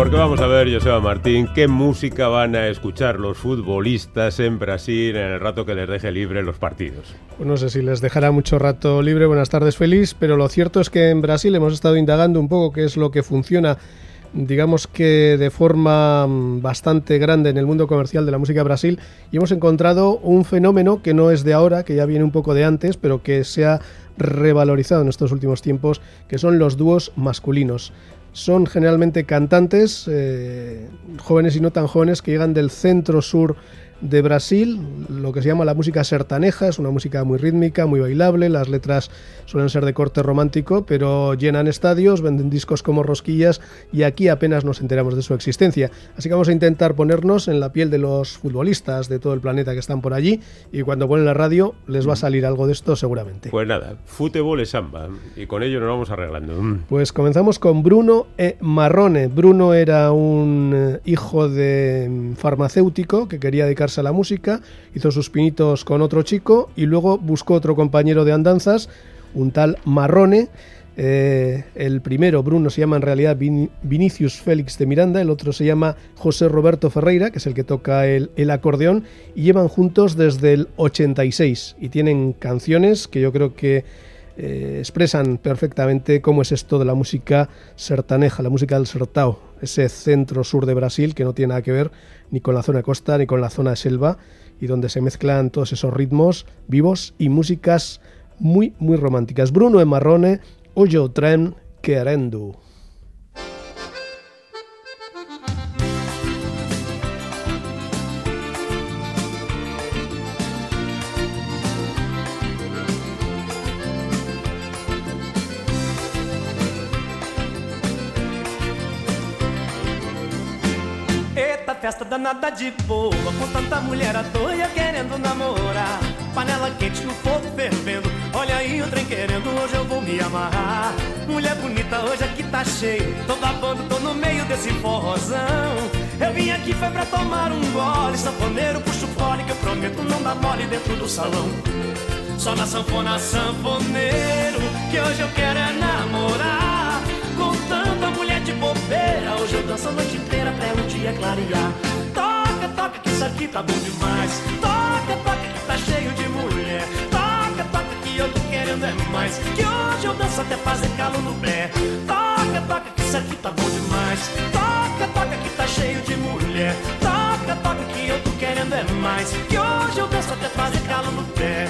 Porque vamos a ver, Joseba Martín, qué música van a escuchar los futbolistas en Brasil en el rato que les deje libre los partidos. Pues no sé si les dejará mucho rato libre. Buenas tardes, Félix, pero lo cierto es que en Brasil hemos estado indagando un poco qué es lo que funciona, digamos que de forma bastante grande en el mundo comercial de la música de Brasil, y hemos encontrado un fenómeno que no es de ahora, que ya viene un poco de antes, pero que se ha revalorizado en estos últimos tiempos, que son los dúos masculinos. Son generalmente cantantes, jóvenes y no tan jóvenes, que llegan del centro-sur de Brasil, lo que se llama la música sertaneja. Es una música muy rítmica, muy bailable, las letras suelen ser de corte romántico, pero llenan estadios, venden discos como rosquillas y aquí apenas nos enteramos de su existencia. Así que vamos a intentar ponernos en la piel de los futbolistas de todo el planeta que están por allí, y cuando ponen la radio les va a salir algo de esto seguramente. Pues nada, fútbol es samba, y con ello nos vamos arreglando. Pues comenzamos con Bruno e Marrone. Bruno era un hijo de farmacéutico que quería dedicarse a la música, hizo sus pinitos con otro chico y luego buscó otro compañero de andanzas, un tal Marrone. El primero, Bruno, se llama en realidad Vinicius Félix de Miranda, el otro se llama José Roberto Ferreira, que es el que toca el acordeón, y llevan juntos desde el 86 y tienen canciones que yo creo que expresan perfectamente cómo es esto de la música sertaneja, la música del sertão, ese centro-sur de Brasil que no tiene nada que ver ni con la zona de costa ni con la zona de selva, y donde se mezclan todos esos ritmos vivos y músicas muy, muy románticas. Bruno e Marrone, Hoje o Trem Querendo. Festa danada de boa, com tanta mulher à toa e eu querendo namorar. Panela quente no fogo fervendo, olha aí o trem querendo, hoje eu vou me amarrar. Mulher bonita, hoje aqui tá cheio, tô babando, tô no meio desse forrozão. Eu vim aqui foi pra tomar um gole, sanfoneiro puxa o fole que eu prometo não dar mole dentro do salão. Só na sanfona, sanfoneiro, que hoje eu quero é namorar. Com tanta mulher de bobeira, hoje eu danço a noite inteira até o dia clarear. Toca, toca que isso aqui tá bom demais. Toca, toca que tá cheio de mulher. Toca, toca que eu tô querendo é mais. Que hoje eu danço até fazer calo no pé. Toca, toca que isso aqui tá bom demais. Toca, toca que tá cheio de mulher. Toca, toca que eu tô querendo é mais. Que hoje eu danço até fazer calo no pé.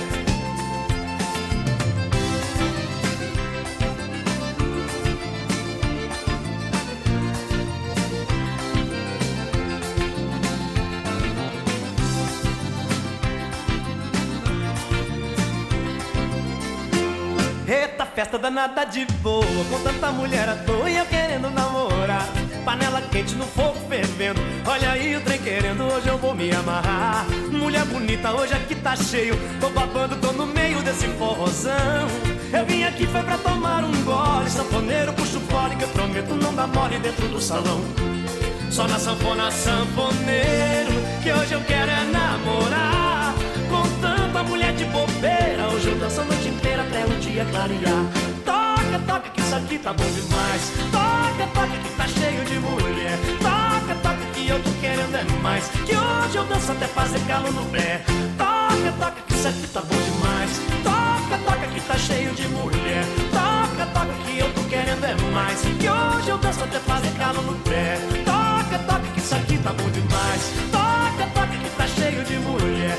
Eita, festa danada de boa, com tanta mulher à toa e eu querendo namorar. Panela quente no fogo fervendo, olha aí o trem querendo, hoje eu vou me amarrar. Mulher bonita, hoje aqui tá cheio, tô babando, tô no meio desse forrozão. Eu vim aqui foi pra tomar um gole, sanfoneiro puxa o fole que eu prometo não dar mole dentro do salão. Só na sanfona, sanfoneiro, que hoje eu quero é namorar. Com tanta mulher de bobeira, hoje eu danço a noite inteira até o dia clarear. Toca, toca que isso aqui tá bom demais. Toca, toca que tá cheio de mulher. Toca, toca que eu tô querendo é mais. Que hoje eu danço até fazer calo no pé. Toca, toca que isso aqui tá bom demais. Toca, toca que tá cheio de mulher. Toca, toca que eu tô querendo é mais. Que hoje eu danço até fazer calo no pé. Toca, toca que isso aqui tá bom demais. Toca, toca que tá cheio de mulher.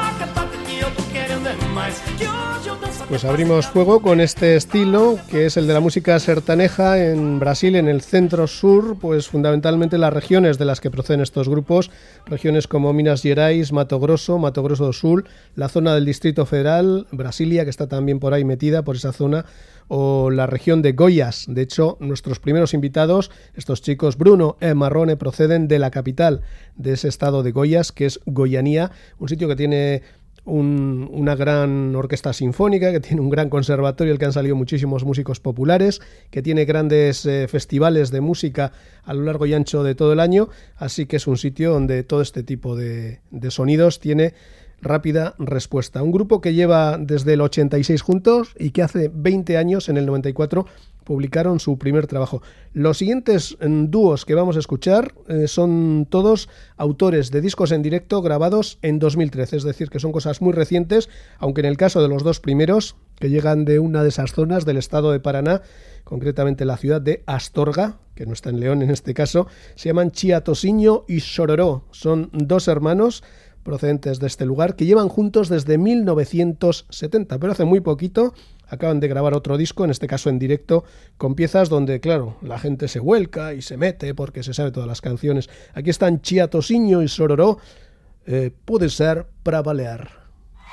Pues abrimos fuego con este estilo que es el de la música sertaneja en Brasil, en el centro-sur, pues fundamentalmente las regiones de las que proceden estos grupos, regiones como Minas Gerais, Mato Grosso do Sul, la zona del Distrito Federal, Brasilia, que está también por ahí metida, por esa zona, o la región de Goiás. De hecho, nuestros primeros invitados, estos chicos Bruno e Marrone, proceden de la capital de ese estado de Goiás, que es Goiânia, un sitio que tiene una gran orquesta sinfónica, que tiene un gran conservatorio del que han salido muchísimos músicos populares, que tiene grandes festivales de música a lo largo y ancho de todo el año, así que es un sitio donde todo este tipo de sonidos tiene rápida respuesta. Un grupo que lleva desde el 86 juntos y que hace 20 años, en el 94, publicaron su primer trabajo. Los siguientes dúos que vamos a escuchar son todos autores de discos en directo grabados en 2013, es decir, que son cosas muy recientes, aunque en el caso de los dos primeros, que llegan de una de esas zonas del estado de Paraná, concretamente la ciudad de Astorga, que no está en León en este caso, se llaman Chia Tosiño y Sororó. Son dos hermanos procedentes de este lugar que llevan juntos desde 1970, pero hace muy poquito acaban de grabar otro disco, en este caso en directo, con piezas donde, claro, la gente se vuelca y se mete porque se sabe todas las canciones. Aquí están Chia Tosiño y Sororó, Puede ser para balear.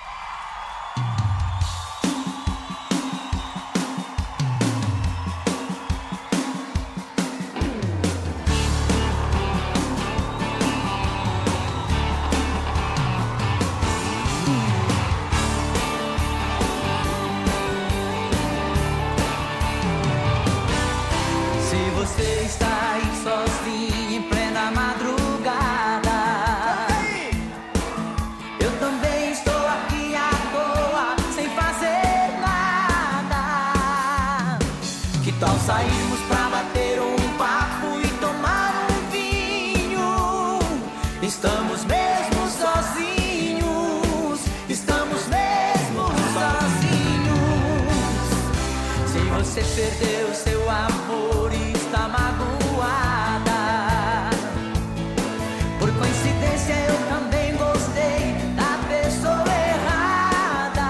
Saímos pra bater papo e tomar vinho. Estamos mesmo sozinhos. Estamos mesmo sozinhos. Se você perdeu seu amor e está magoada, por coincidência eu também gostei da pessoa errada.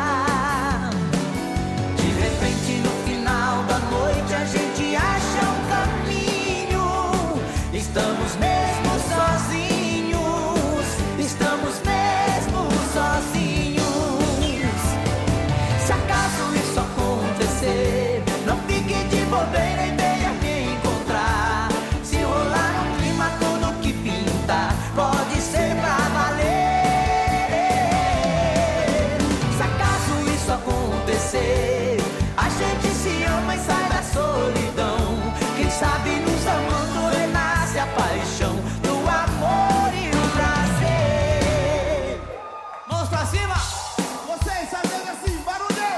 De repente no final da noite a gente acha caminho. Estamos mesmo sozinhos. Estamos mesmo sozinhos. Se acaso isso acontecer, não fique de bobeira e venha me encontrar. Se rolar clima, tudo que pinta pode ser pra valer. Se acaso isso acontecer, a gente se ama e sai da solidão. Quem sabe nos amando renasce a paixão do amor e o prazer. Mãos pra cima, vocês fazendo assim, barulho.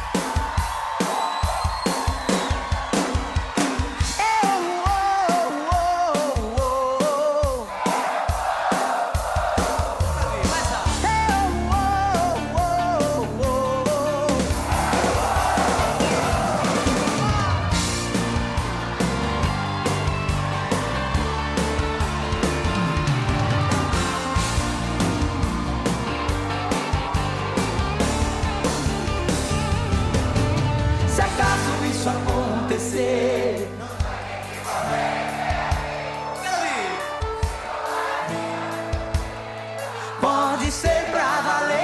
Se acaso isso acontecer, pode ser pra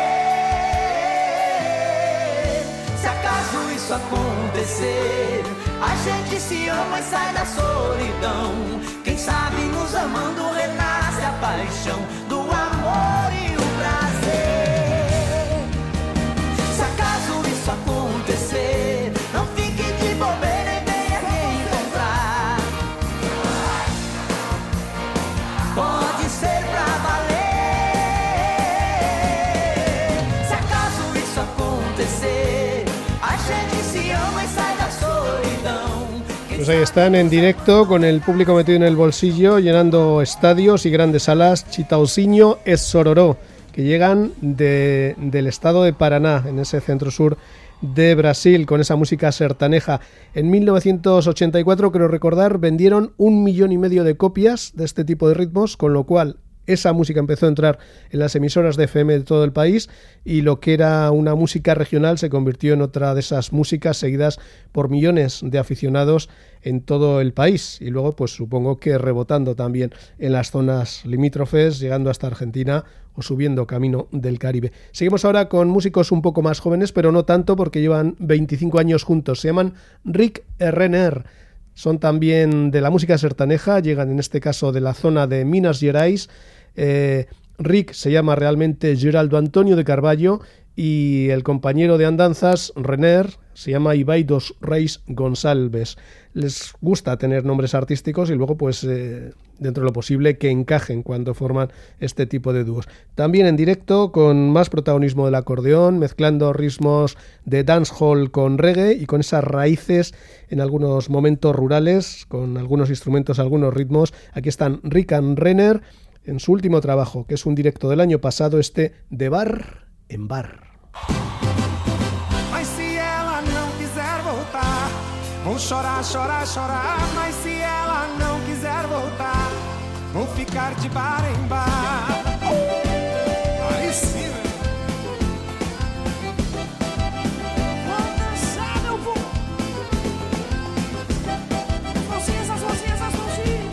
valer. Se acaso isso acontecer, a gente se ama e sai da solidão. Quem sabe nos amando renasce a paixão do amor e o prazer. Se acaso isso acontecer, não fique de bobeira e venha me encontrar. Pode ser pra valer. Se acaso isso acontecer, a gente se ama e sai da solidão. Pues ahí están en directo con el público metido en el bolsillo, llenando estadios y grandes salas. Chia Tosiño e Sororó, que llegan del estado de Paraná, en ese centro sur de Brasil, con esa música sertaneja. En 1984, creo recordar, vendieron 1,5 millones de copias de este tipo de ritmos, con lo cual esa música empezó a entrar en las emisoras de FM de todo el país y lo que era una música regional se convirtió en otra de esas músicas seguidas por millones de aficionados en todo el país y luego pues supongo que rebotando también en las zonas limítrofes, llegando hasta Argentina o subiendo camino del Caribe. Seguimos ahora con músicos un poco más jóvenes, pero no tanto porque llevan 25 años juntos. Se llaman Rick e Renner. Son también de la música sertaneja, llegan en este caso de la zona de Minas Gerais. Rick se llama realmente Geraldo Antonio de Carvalho y el compañero de andanzas, Renner, se llama Ibai dos Reis Gonçalves. Les gusta tener nombres artísticos y luego pues dentro de lo posible, que encajen cuando forman este tipo de dúos. También en directo, con más protagonismo del acordeón, mezclando ritmos de dancehall con reggae y con esas raíces en algunos momentos rurales, con algunos instrumentos, algunos ritmos. Aquí están Rick and Renner en su último trabajo, que es un directo del año pasado, de bar en bar. Mas se ela não quiser voltar, vou chorar, chorar, chorar. Mas se ela não quiser voltar, vou ficar de bar em bar. Aí sim, né? Vou dançar, meu vô. As mãozinhas, as mãozinhas, as mãozinhas.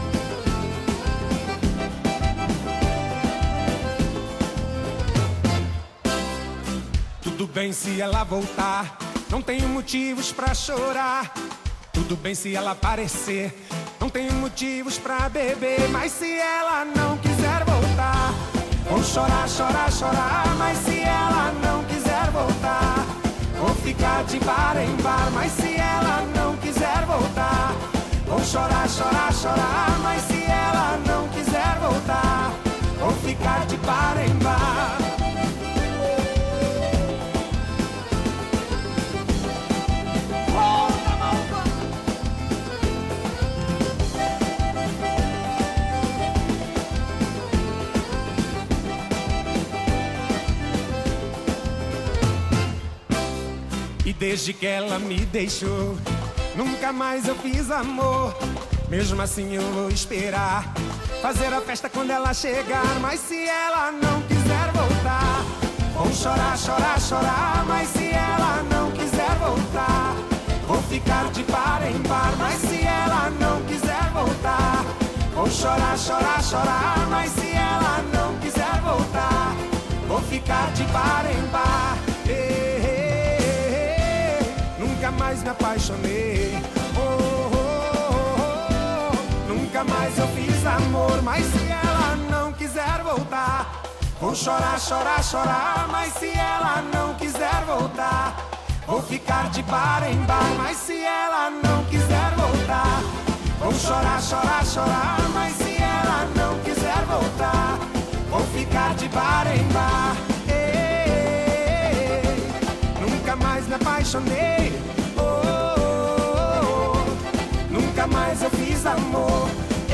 Tudo bem se ela voltar, não tenho motivos pra chorar. Tudo bem se ela aparecer, não tenho motivos pra beber. Mas se ela não quiser voltar, vou chorar, chorar, chorar. Mas se ela não quiser voltar, vou ficar de bar em bar. Mas se ela não quiser voltar, vou chorar, chorar, chorar. Mas se ela não quiser voltar, vou ficar de bar em bar. Desde que ela me deixou, nunca mais eu fiz amor. Mesmo assim eu vou esperar, fazer a festa quando ela chegar. Mas se ela não quiser voltar, vou chorar, chorar, chorar. Mas se ela não quiser voltar, vou ficar de bar em bar. Mas se ela não quiser voltar, vou chorar, chorar, chorar. Mas se ela não quiser voltar, vou ficar de bar em bar. Nunca mais me apaixonei, nunca mais eu fiz amor. Mas se ela não quiser voltar, vou chorar, chorar, chorar. Mas se ela não quiser voltar, vou ficar de bar em bar. Mas se ela não quiser voltar, vou chorar, chorar, chorar. Mas se ela não quiser voltar, vou ficar de bar em bar. Nunca mais me apaixonei, nunca mais eu fiz amor,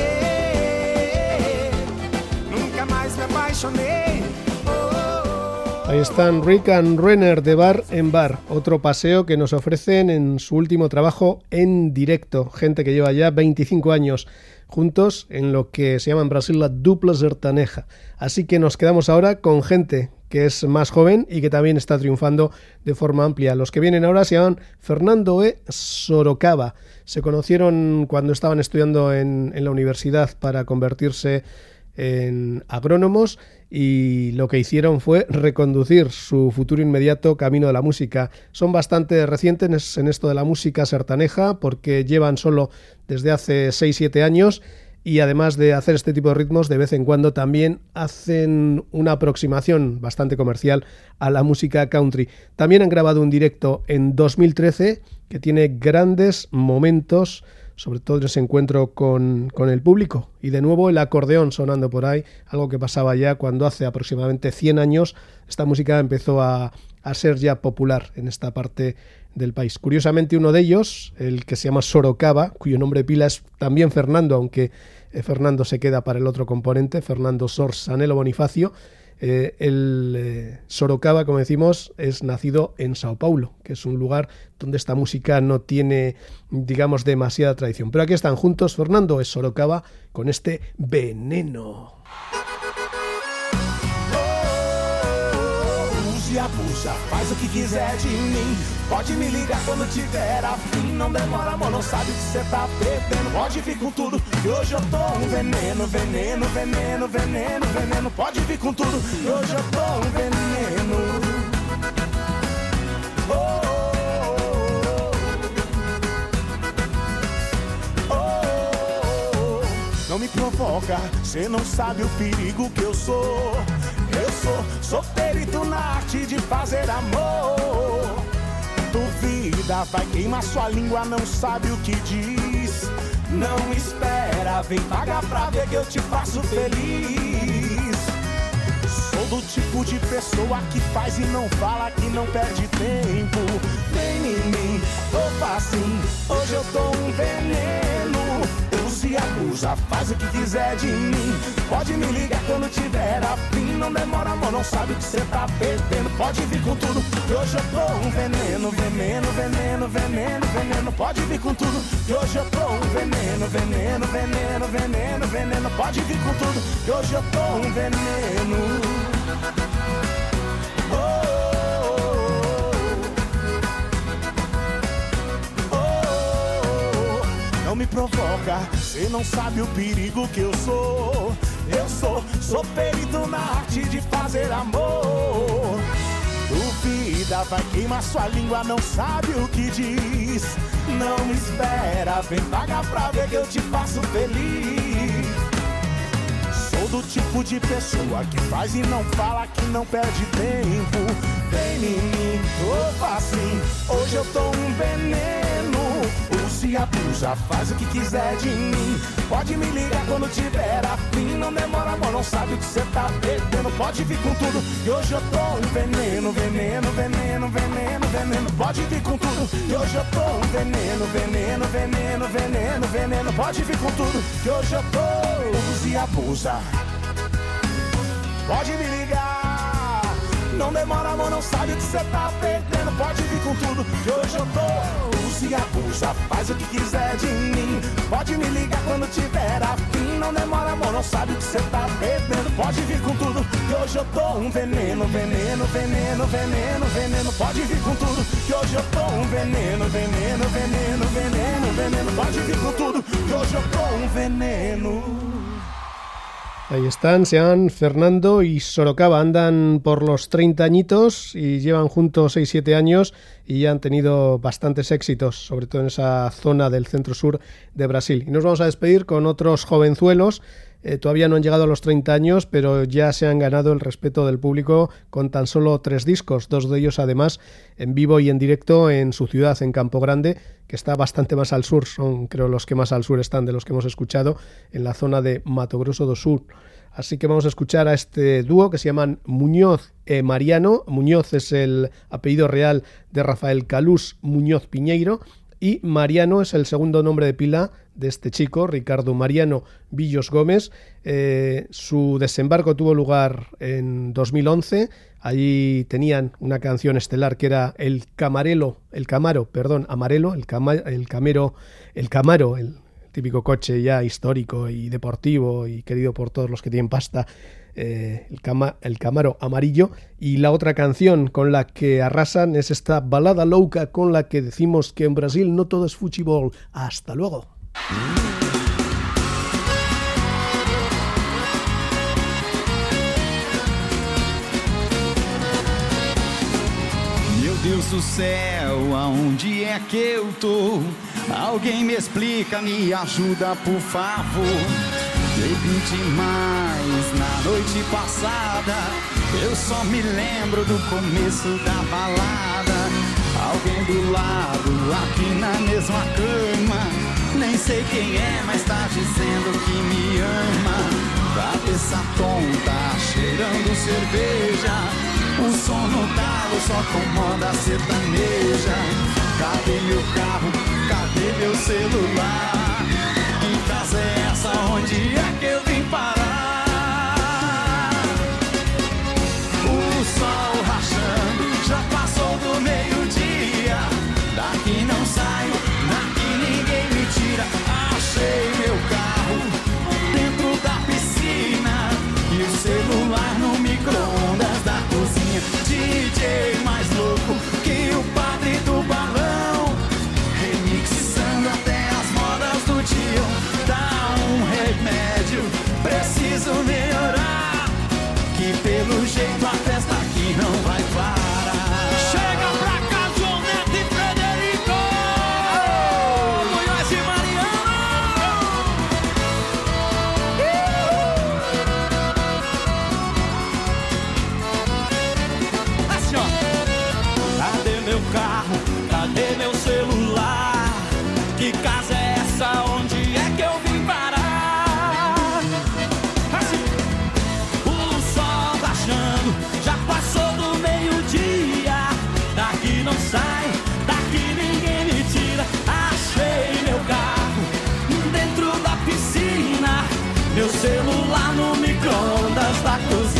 nunca más me apaixonei. Ahí están Rick and Renner de bar en bar, otro paseo que nos ofrecen en su último trabajo en directo. Gente que lleva ya 25 años juntos en lo que se llama en Brasil la dupla sertaneja. Así que nos quedamos ahora con gente que es más joven y que también está triunfando de forma amplia. Los que vienen ahora se llaman Fernando e Sorocaba. Se conocieron cuando estaban estudiando en la universidad para convertirse en agrónomos y lo que hicieron fue reconducir su futuro inmediato camino de la música. Son bastante recientes en esto de la música sertaneja porque llevan solo desde hace 6-7 años y además de hacer este tipo de ritmos, de vez en cuando también hacen una aproximación bastante comercial a la música country. También han grabado un directo en 2013 que tiene grandes momentos, sobre todo ese encuentro con el público. Y de nuevo el acordeón sonando por ahí, algo que pasaba ya cuando hace aproximadamente 100 años esta música empezó a ser ya popular en esta parte del país. Curiosamente uno de ellos, el que se llama Sorocaba, cuyo nombre pila es también Fernando, aunque Fernando se queda para el otro componente, Fernando Sorsanelo Bonifacio. Sorocaba, como decimos, es nacido en Sao Paulo, que es un lugar donde esta música no tiene, digamos, demasiada tradición. Pero aquí están juntos Fernando e Sorocaba con este Veneno. E abusa, faz o que quiser de mim. Pode me ligar quando tiver afim. Não demora, amor, não sabe o que cê tá bebendo. Pode vir com tudo, que hoje eu tô um veneno, veneno, veneno, veneno, veneno. Pode vir com tudo, que hoje eu tô um veneno. Não me provoca, cê não sabe o perigo que eu sou. Sou perito na arte de fazer amor. Duvida, vai queimar sua língua, não sabe o que diz. Não espera, vem pagar pra ver que eu te faço feliz. Sou do tipo de pessoa que faz e não fala, que não perde tempo. Vem em mim, opa assim, hoje eu tô um veneno. Usa e abusa, faz o que quiser de mim. Pode me ligar quando tiver afim. Não demora, amor, não sabe o que cê tá perdendo. Pode vir com tudo, que hoje eu tô um veneno. Veneno, veneno, veneno, veneno. Pode vir com tudo, que hoje eu tô um veneno. Veneno, veneno, veneno, veneno. Pode vir com tudo, que hoje eu tô um veneno. Não me provoca, cê não sabe o perigo que eu sou. Eu sou perito na arte de fazer amor. Duvida, vai queimar sua língua, não sabe o que diz. Não espera, vem pagar pra ver que eu te faço feliz. Sou do tipo de pessoa que faz e não fala, que não perde tempo. Vem em mim, opa assim, hoje eu tô um veneno. Usa e abusa, faz o que quiser de mim. Pode me ligar quando tiver afim. Não demora, amor, não sabe o que cê tá perdendo. Pode vir com tudo, e hoje eu tô um veneno. Veneno, veneno, veneno, veneno. Pode vir com tudo, e hoje eu tô um veneno. Veneno, veneno, veneno, veneno. Pode vir com tudo, que hoje eu tô. Usa e abusa, pode me ligar. Não demora, amor, não sabe o que cê tá perdendo. Pode vir com tudo, que hoje eu tô. Usa e abusa, faz o que quiser de mim. Pode me ligar quando tiver afim. Não demora, amor, não sabe o que cê tá perdendo. Pode vir com tudo, que hoje eu tô um veneno. Veneno, veneno, veneno, veneno. Pode vir com tudo, que hoje eu tô um veneno. Veneno, veneno, veneno, veneno. Pode vir com tudo, que hoje eu tô um veneno. Ahí están, Sean, Fernando y Sorocaba. Andan por los 30 añitos y llevan juntos 6-7 años y ya han tenido bastantes éxitos, sobre todo en esa zona del centro-sur de Brasil. Y nos vamos a despedir con otros jovenzuelos. Todavía no han llegado a los 30 años, pero ya se han ganado el respeto del público con tan solo 3 discos, 2 de ellos además en vivo y en directo en su ciudad, en Campo Grande, que está bastante más al sur, son creo los que más al sur están de los que hemos escuchado, en la zona de Mato Grosso do Sul. Así que vamos a escuchar a este dúo que se llaman Muñoz e Mariano. Muñoz es el apellido real de Rafael Calús Muñoz Piñeiro y Mariano es el segundo nombre de pila de este chico, Ricardo Mariano Villos Gómez. Su desembarco tuvo lugar en 2011. Allí tenían una canción estelar que era el Camaro, el típico coche ya histórico y deportivo y querido por todos los que tienen pasta, el Camaro amarillo. Y la otra canción con la que arrasan es esta balada louca con la que decimos que en Brasil no todo es fútbol. Hasta luego. Meu Deus do céu, aonde é que eu tô? Alguém me explica, me ajuda, por favor. Bebi demais na noite passada, eu só me lembro do começo da balada. Alguém do lado, aqui na mesma cama. Nem sei quem é, mas tá dizendo que me ama. Cabeça tonta, cheirando cerveja. O som no talo só comanda a sertaneja. Cadê meu carro? Cadê meu celular? Que casa é essa? Onde é que eu vim parar? O sol rachando, já passou do meio-dia. Daqui não saio, daqui ninguém me tira. Achei meu carro dentro da piscina e o celular no micro-ondas da cozinha. DJ mais louco que o padre do balão, remixando até as modas do Tião. Dá um remédio já passou do meio-dia. Daqui não sai, daqui ninguém me tira. Achei meu carro dentro da piscina, meu celular no micro-ondas da cozinha.